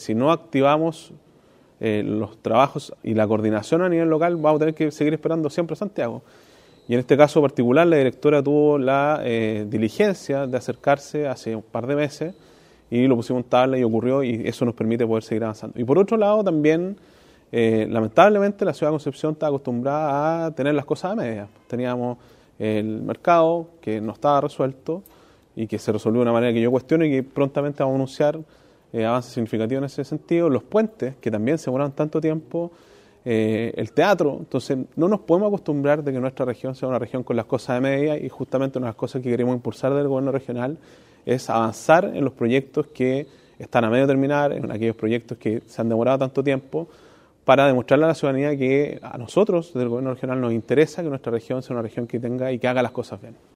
si no activamos los trabajos y la coordinación a nivel local, vamos a tener que seguir esperando siempre a Santiago. Y en este caso particular, la directora tuvo la diligencia de acercarse hace un par de meses y lo pusimos en tabla y ocurrió, y eso nos permite poder seguir avanzando. Y por otro lado también, lamentablemente, la ciudad de Concepción está acostumbrada a tener las cosas a medias. Teníamos el mercado que no estaba resuelto y que se resolvió de una manera que yo cuestiono y que prontamente vamos a anunciar avances significativos en ese sentido, los puentes, que también se demoraron tanto tiempo, el teatro. Entonces no nos podemos acostumbrar de que nuestra región sea una región con las cosas de media, y justamente una de las cosas que queremos impulsar del gobierno regional es avanzar en los proyectos que están a medio terminar, en aquellos proyectos que se han demorado tanto tiempo, para demostrarle a la ciudadanía que a nosotros del gobierno regional nos interesa que nuestra región sea una región que tenga y que haga las cosas bien.